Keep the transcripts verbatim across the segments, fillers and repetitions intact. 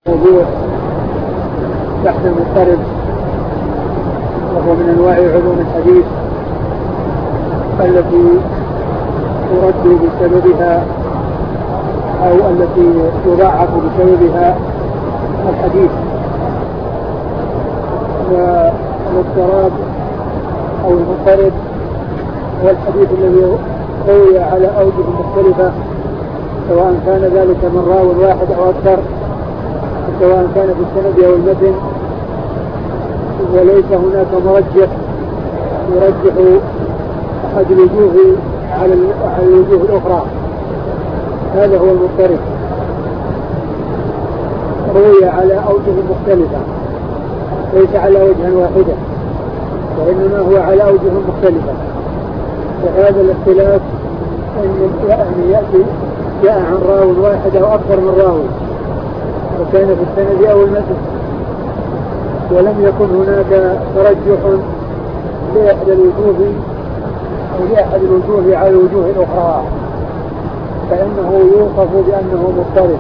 موضوع بحث المضطرب، وهو من أنواع علوم الحديث التي ترد بسببها أو التي يضاعف بسببها الحديث. والاضطراب أو المضطرب هو الحديث الذي روي على أوجه مختلفة، سواء كان ذلك من راو واحد أو أكثر، سواء كان في السند أو المتن، وليس هناك مرجح يرجح أحد الوجوه على الوجوه الأخرى. هذا هو المضطرب، روي على أوجه مختلفة ليس على وجه واحدة، وإنما هو على أوجه مختلفة. وهذا الاختلاف أن يأتي جاء عن راو واحد أو أكثر من راوي، وكان في السند أو المتن، ولم يكن هناك ترجح لأحد الوجوه أو لأحد الوجوه على الوجوه الأخرى، فإنه يوصف بأنه مضطرب،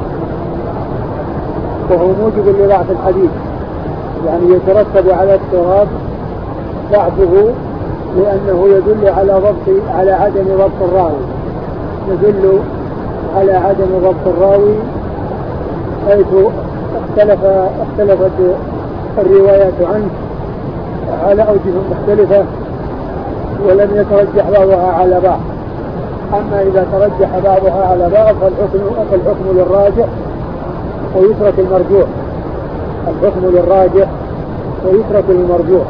وهو موجب لضعف الحديث، يعني يترتب على اضطراب ضعفه لأنه يدل على ضبط على عدم ضبط الراوي، يدل على عدم ضبط الراوي، حيث اختلف اختلفت الروايات عنه على أوجه مختلفة ولم يترجح بعضها على بعض. أما إذا ترجح بعضها على بعض فالحكم, فالحكم للراجح ويترك المرجوح، الحكم للراجح ويترك المرجوح،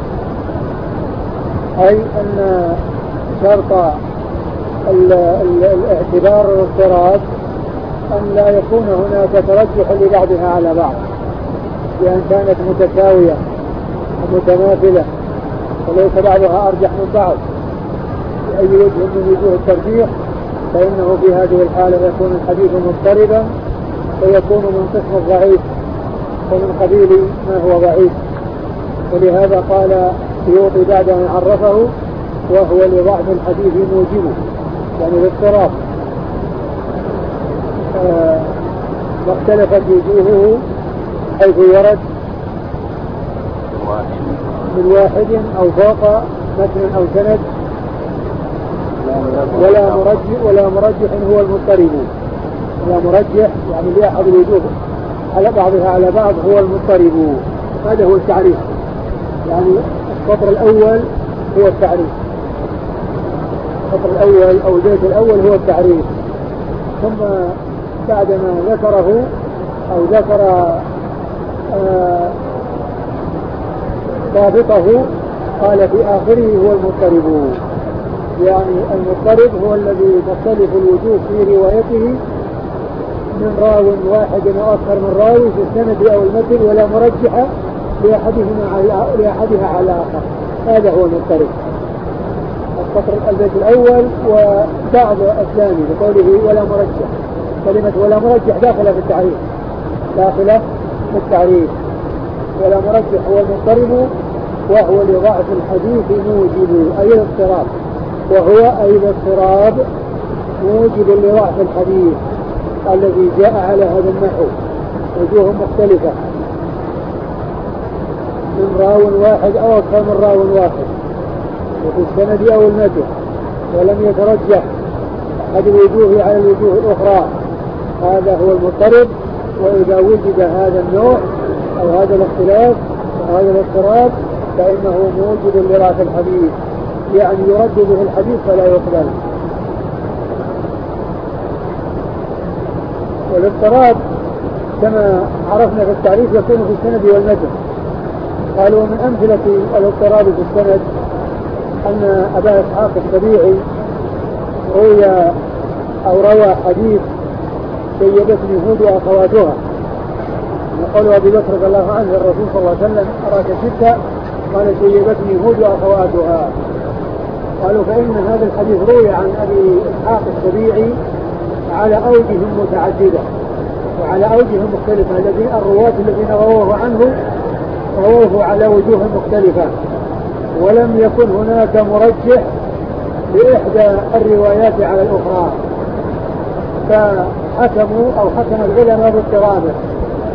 أي أن شرط الاعتبار والاضطراب أن لا يكون هناك ترجح لبعضها على بعض، لأن كانت متساوية ومتماثلة وليس بعضها أرجح من بعض بأي وجه من وجوه الترجيح، فإنه في هذه الحالة يكون الحديث مضطربا ويكون من قسم الضعيف ومن قبيل ما هو ضعيف. ولهذا قال السيوطي بعد أن عرفه: وهو لضعف الحديث موجبه، يعني الاضطراب. آه واختلفت وجوهه حيث ورد من واحد أو فوق متن أو سند، ولا مرجح ولا مرجح هو المضطرب، ولا مرجح يعني لأحد الوجوه على بعضها على بعض هو المضطرب. هذا هو التعريف، يعني السطر الأول هو التعريف، السطر الأول أو البيت الأول هو التعريف، ثم بعدما ذكره أو ذكر ضابطه قال في آخره هو المضطرب، يعني المضطرب هو الذي تختلف الوجوه في روايته من راو واحد أو أكثر من راوي في السند أو المتن، ولا مرجح لأحدهما لأحدها على آخر. هذا هو المضطرب. السطر البيت الأول وبعض الثاني بقوله ولا مرجح، كلمة ولا مرجح داخلة في التعريف، داخلة في التعريف. ولا مرجح هو المضطرب، وهو لضعف الحديث موجب، أي الاضطراب، وهو أي الاضطراب موجب لضعف الحديث الذي جاء على هذا النحو، وجوه مختلفة من راو واحد أو أكثر من راو واحد وفي السند أو المتن، ولم يترجح أحد الوجوه على الوجوه الأخرى، هذا هو المضطرب. وإذا وجد هذا النوع أو هذا الاختلاف أو هذا الاضطراب فإنه موجب لضعف الحديث، يعني يرد به الحديث فلا يقبل. والاضطراب كما عرفنا في التعريف يكون في السند والمتن. قالوا من أمثلة الاضطراب في السند أن أبا إسحاق السبيعي روي أو روى حديث سيدتني هود وأخواتها، يقول أبي بكر رضي الله عنه الرسول صلى الله عليه وسلم أراك ستة، قال سيدتني هود وأخواتها. قالوا فإن هذا الحديث روي عن أبي إسحاق السبيعي على أوجه متعددة وعلى أوجه مختلفة، الذين الرواة الذين رووه عنه رووه على وجوه مختلفة، ولم يكن هناك مرجح لإحدى الروايات على الأخرى، فحكموا أو حكم العلماء باضطرابه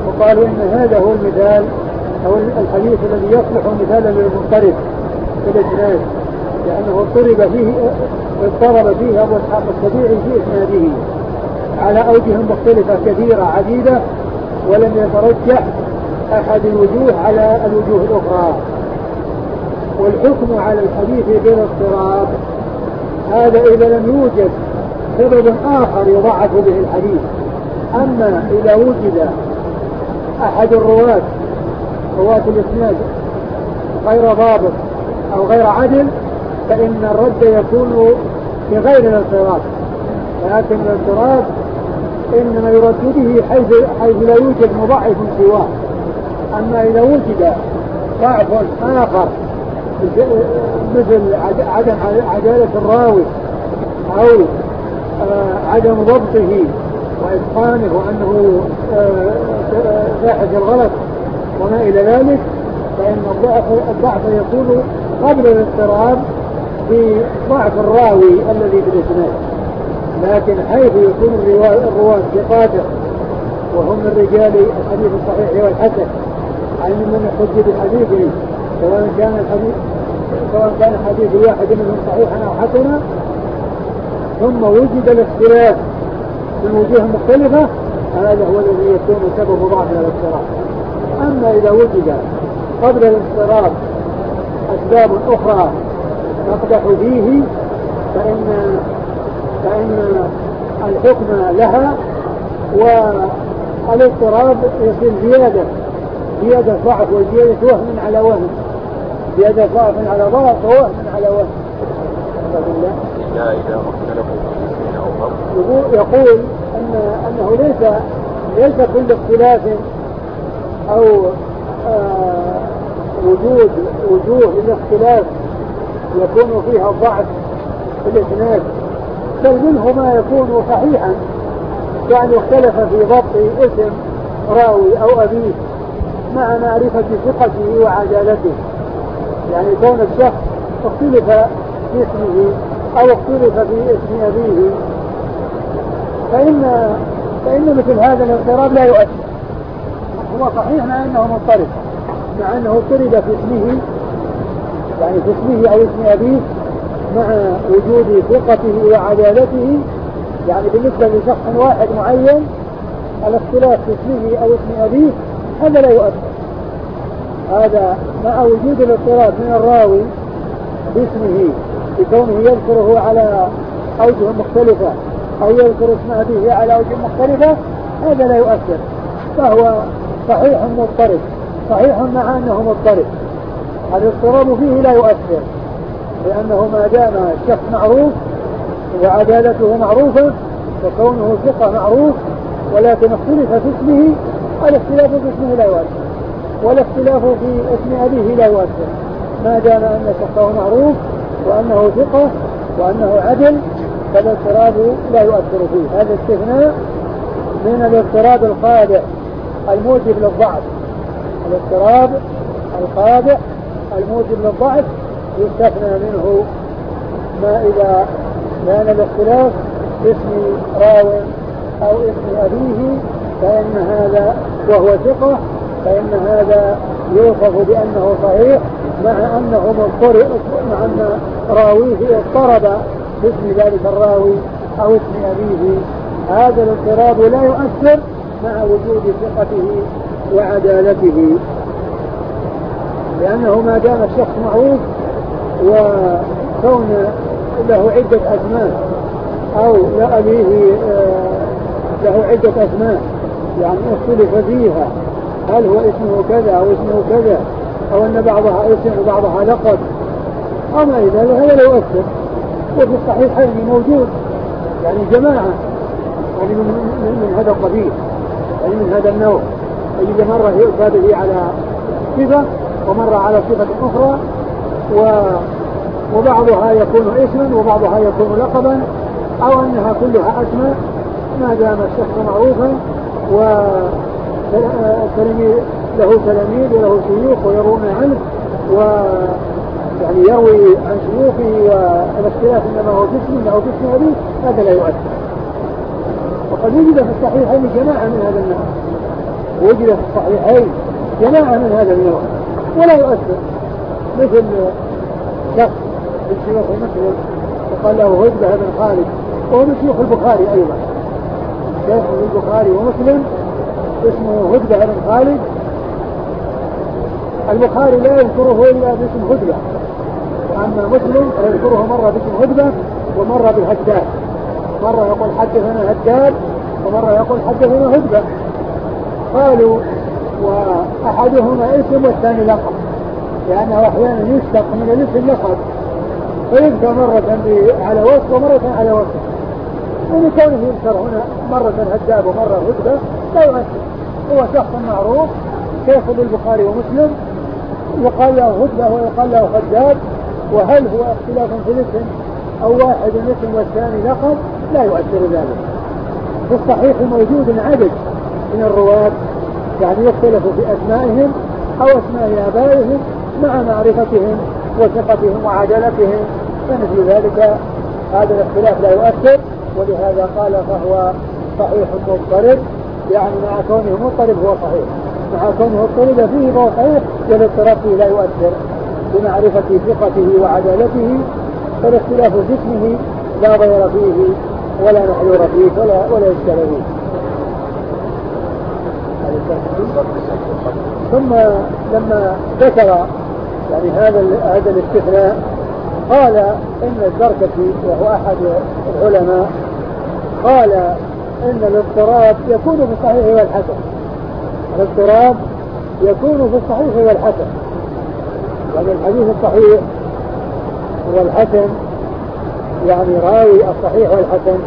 وقالوا إن هذا هو المثال أو الحديث الذي يصلح مثالا للمضطرب في الإسناد، لأنه اضطرب فيه اضطرب فيه أبو إسحاق السبيعي في إسناده على أوجه مختلفة كثيرة عديدة، ولم يترجح أحد الوجوه على الوجوه الأخرى. والحكم على الحديث بالاضطراب هذا إذا لم يوجد سبب آخر يضعف به الحديث. أما إذا وجد أحد الرواة رواة الإسناد غير ضابط أو غير عدل فإن الرد يكون بغير الاضطراب، لكن الاضطراب إنما يرد به حيث, حيث لا يوجد مضاعف سواه. أما إذا وجد ضعف آخر مثل عدم عدالة الراوي أو عدم ضبطه وإتقانه وأنه ساحق الغلط وما إلى ذلك، فإن الضعف, الضعف يكون قبل الاضطراب بضعف الراوي الذي في الإسناد. لكن حيث يكون الرواة ثقاته وهم من رجال الحديث الصحيح والحسن، يعني من يحج بالحديث سواء كان الحديث سواء كان حديث واحد منهم صحيحا أو حسنا، ثم وجد الاختلاف من وجوه مختلفة، هذا هو الذي يكون سبب ضعف الاضطراب. أما إذا وجد قبل الاضطراب أسباب أخرى نقدح فيه فإن فإن الحكم لها، والاضطراب يصير زيادة زيادة ضعف وزيادة وهم على وهم، زيادة ضعف على ضعف ووهم على وهم. يقول أن أنه ليس ليس كل اختلاف أو آه وجود وجوه للاختلاف يكون فيها ضعف في الإسناد، بل منه ما يكون صحيحا، يعني اختلف في ضبط اسم راوي أو أبيه مع معرفة ثقته وعدالته، يعني كون الشخص اختلف في اسمه أو اختلف في اسم أبيه فإن فإن مثل هذا الاضطراب لا يؤثر. هو صحيح مع أنه مضطرب، مع أنه اضطرب في اسمه يعني في اسمه أو اسم أبيه مع وجود ثقته وعدالته، يعني بالنسبة لشخص واحد معين الاختلاف في اسمه أو اسم أبيه هذا لا يؤثر. هذا مع وجود الاضطراب من الراوي باسمه بكونه يذكره على أوجه مختلفة أو يذكر اسم أبيه على أوجه مختلفة، هذا لا يؤثر، فهو صحيح مضطرب، صحيح مع أنه مضطرب. الاضطراب فيه لا يؤثر، لأنه ما دام الشخص معروف وعدالته معروفة وكونه ثقة معروف، ولكن اختلف في اسمه، الاختلاف في اسمه لا يؤثر، والاختلاف في اسم أبيه لا يؤثر، ما دام أن شخصه معروف وأنه ثقة وأنه عدل فالاضطراب لا يؤثر فيه. هذا استثناء من الاضطراب الخادع الموجب للضعف. الاضطراب الخادع الموجب للضعف يستثنى منه ما إذا كان الاختلاف اسم راو أو اسم أبيه، فإن هذا وهو ثقة فإن هذا يوصف بأنه صحيح مع أنه مضطرب، مع أن راويه اضطرب باسم ذلك الراوي أو اسم أبيه. هذا الاضطراب لا يؤثر مع وجود ثقته وعدالته، لأنه ما دام الشخص معروف وكون له عدة أسماء أو لأبيه له عدة أسماء يعني اختلف فيها هل هو اسمه كذا أو اسمه كذا أو أن بعضها اسم وبعضها لقب أو ما إذا هذا لا يؤثر. وفي الصحيحين موجود يعني جماعة يعني من, من, من هذا القبيل يعني من هذا النوع، إذا مرة يؤتى به على صفة ومرة على صفة أخرى، وبعضها يكون اسما وبعضها يكون لقبا أو أنها كلها أسماء ما دام الشخص معروفا والتلميذ له تلاميذ وله شيوخ ويرون عنه ويعني يروي عن شيوخه، والاختلاف إنما هو باسم أو باسم أبيه هذا لا يؤثر. وقد وجد في الصحيحين جماعة من هذا النوع وجد في الصحيحين جماعة من هذا النوع ولا يؤثر، مثل شخص من شيوخ مسلم وقال له هدبة بن خالد وهو من شيوخ البخاري أيضا، شيخ البخاري ومسلم اسمه هدبة بن خالد. البخاري لا يذكره إلا باسم هدبة، وأما مسلم يذكره مرة باسم هدبة ومرة بالهداد، مرة يقول حدثنا هداد ومرة يقول حدثنا هدبة. قالوا وأحدهما اسم والثاني لقب، لأنه أحيانا يشتق من الاسم لقب فيذكر مرة على وصف ومرة على وصف، ومكونه يذكر هنا مرة هداد ومرة هدبة لا يؤثر، هو شخص معروف شيخ للبخاري ومسلم يقال له هدبة ويقال له هداد، وهل هو اختلاف في الاسم أو واحد الاسم والثاني لقب لا يؤثر ذلك. في الصحيح موجود عدد من الرواة يعني يختلف في أسمائهم أو أسماء آبائهم مع معرفتهم وثقتهم وعدالتهم، فمثل ذلك هذا الاختلاف لا يؤثر، ولهذا قال فهو صحيح مضطرب، يعني مع كونه مضطرب هو صحيح، مع كونه مضطرب فيه فهو صحيح، والاضطراب فيه لا يؤثر بمعرفة ثقته وعدالته، فالاختلاف في اسمه لا ضير فيه ولا محذور فيه ولا ولا إشكال فيه. ثم لما ذكر يعني هذا هذا الاستثناء قال إن الزركشي وهو أحد العلماء قال إن الاضطراب يكون في الصحيح والحسن، الاضطراب يكون في الصحيح والحسن، يعني الحديث الصحيح والحسن يعني راوي الصحيح والحسن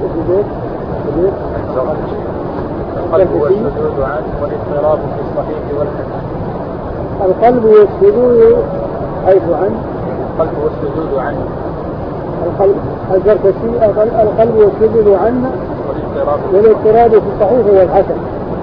القلب والسدود عنه والاضطراب في الصحيح والحسن. القلب والسدود حيث عنه القلب والسدود عنه القلب الزركشي القلب والسدود عنه والاضطراب في الصحيح والحسن.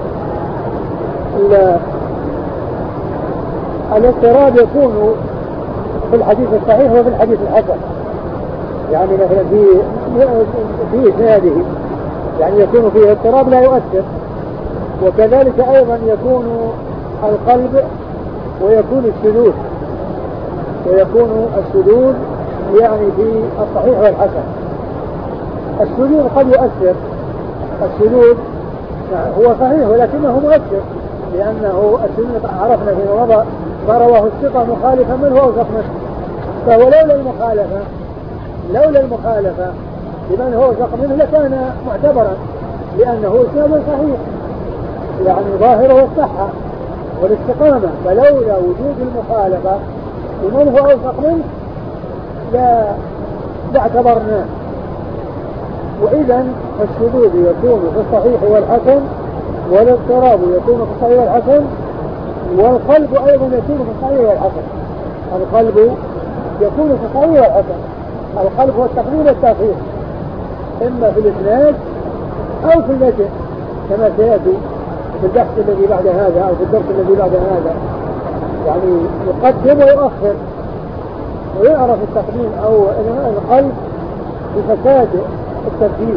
الاضطراب يكون في الحديث الصحيح وفي الحديث الحسن، يعني مثلا في في إسناده يعني يكون فيه اضطراب لا يؤثر، وكذلك أيضا يكون القلب ويكون السدود ويكون السدود يعني في الصحيح والحسن. السدود قد يؤثر، السدود هو صحيح ولكنه مؤثر، لأنه السدود عرفنا في مضى ما رواه الثقة مخالفا من هو أوثق منه، فهو لولا المخالفة لولا المخالفة لمن هو أوثق منه لكان معتبرا، لأنه إسناد صحيح يعني ظاهره الصحة والاستقامة، فلولا وجود المخالفة لمن هو أوثق منه لا لاعتبرناه. وإذا الشذوذ يكون في الصحيح والحسن، والاضطراب يكون في الصحيح والحسن، والقلب أيضا يكون في الصحيح والحسن. القلب يكون في الصحيح والحسن، القلب هو التقديم والتأخير إما في الإسناد أو في المتن كما سيأتي في البحث الذي بعد هذا أو في الدرس الذي بعد هذا، يعني يقدم ويؤخر ويعرف التقديم أو القلب بفساد الترتيب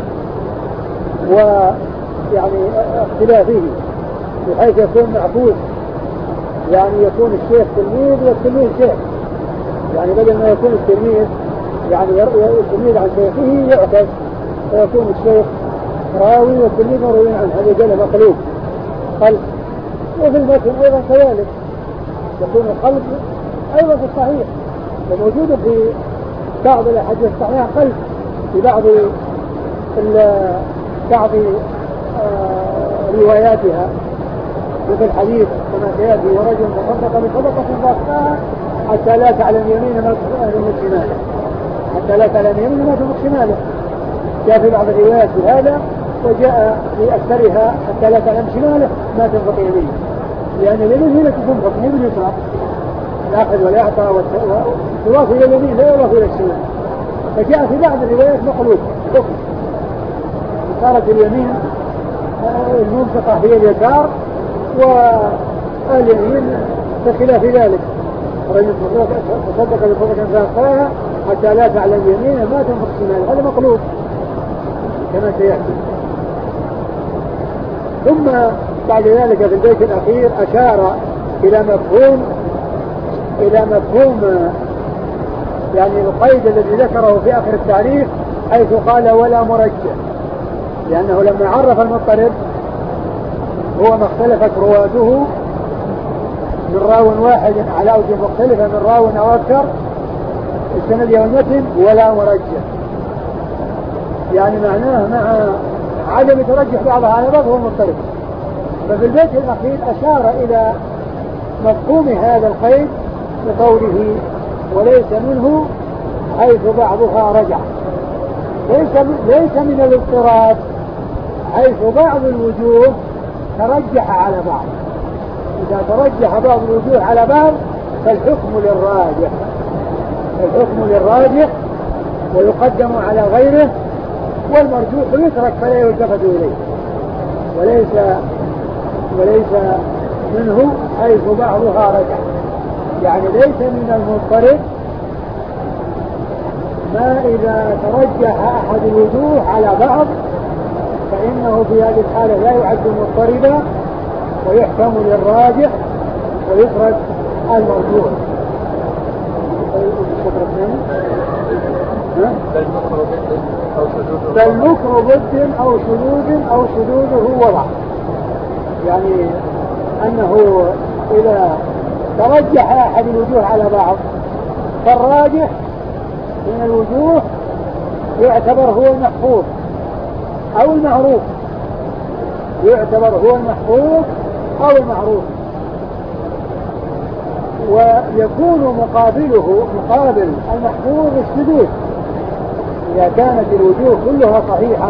ويعني اختلافه بحيث يكون معكوس، يعني يكون الشيخ تلميذ والتلميذ شيخ، يعني بدل ما يكون التلميذ يعني التلميذ عن شيخه يعكس فيكون الشيخ راوي والتلميذ مروي عنه، هذا جل مقلوب قلب. وفي المتن أيضا كذلك يكون القلب أيضا في الصحيح، وموجود في بعض الأحاديث الصحيحة قلب في بعض بعض آه رواياتها، وفي الحديث كما سيأتي ورجل تصدق بصدقة فأخفاها حتى لا تعلم يمينه ما تنفق شماله، حتى لا تعلم يمينه ما تنفق شماله، جاء في بعض الروايات بهذا وجاء في أكثرها حتى لا تعلم شماله ما تنفق يمينه، لأن اليمين هي التي تنفق من اليسار، الأخذ والإعطاء والتواف إلى اليمين لا يضاف إلى الشمال، فجاء في بعض الروايات مقلوب حكم صارت اليمين المنفقة هي اليسار واليمين بخلاف ذلك، رجل تصدق بصدقة فأخفاها حتى لا تعلم يمينه ما تنفق شماله، هذا مقلوب كما سيأتي. ثم بعد ذلك في البيت الأخير أشار إلى مفهوم إلى مفهوم يعني القيد الذي ذكره في آخر التعريف، حيث قال ولا مرجح، لأنه لما عرف المضطرب هو ما اختلفت رواته من راو واحد على أوجه مختلفة من راو أو أكثر السند والمتن ولا مرجح، يعني معناه مع عدم ترجح بعضها على بعض هو المضطرب. ففي البيت الأخير أشار إلى مفهوم هذا القيد بقوله وليس منه حيث بعضها رجع، ليس ليس من الاضطراب حيث بعض الوجوه ترجح على بعض. إذا ترجح بعض الوجوه على بعض فالحكم للراجح، الحكم للراجح ويقدم على غيره، والمرجوح يترك فلا يلتفت إليه. وليس وليس منه حيث بعضها رجع، يعني ليس من المضطرب ما إذا ترجح أحد الوجوه على بعض فإنه في هذه الحالة لا يعد مضطربا ويحكم للراجح ويترك المرجوح. بل مكر ضد أو شذوذ أو شذوذه وضع، يعني أنه إذا ترجح أحد الوجوه على بعض فالراجح من الوجوه يعتبر هو المحفوظ أو المعروف، يعتبر هو المحفوظ أو المعروف، ويكون مقابله مقابل المحفوظ الشذوذ إذا كانت الوجوه كلها صحيحة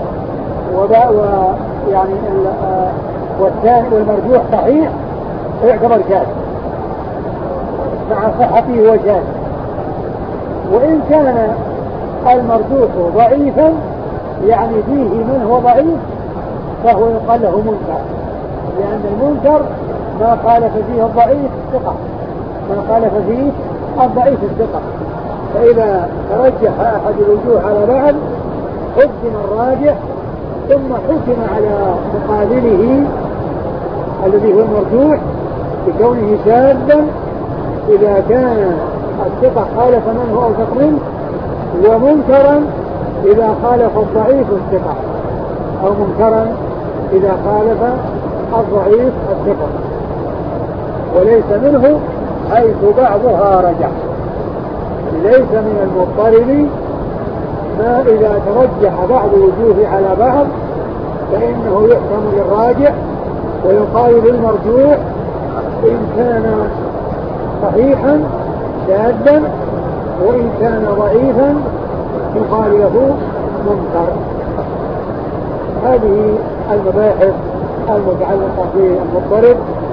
ويعني والثاني والمرجوح صحيح يعتبر شاذ مع صحته وشاذ. وإن كان المرجوح ضعيفا يعني فيه من هو ضعيف فهو يقال له منكر، لأن المنكر ما خالف فيه الضعيف الثقة، ما خالف فيه الضعيف الثقة. فإذا ترجح أحد الوجوه على بعض قدم الراجح ثم حكم على مقابله الذي هو المرجوح بكونه شاذا إذا كان الثقة خالف منه أو تقريب، ومنكرا إذا خالف الضعيف الثقة، أو منكرا إذا خالف الضعيف الثقة. وليس منه حيث بعضها رجع، ليس من المضطرب ما إذا ترجح بعض الوجوه على بعض فإنه يحكم للراجح ويقال للمرجوح إن كان صحيحا شاذا، وإن كان ضعيفا يقال له منكر. هذه المباحث المتعلقة بالمضطرب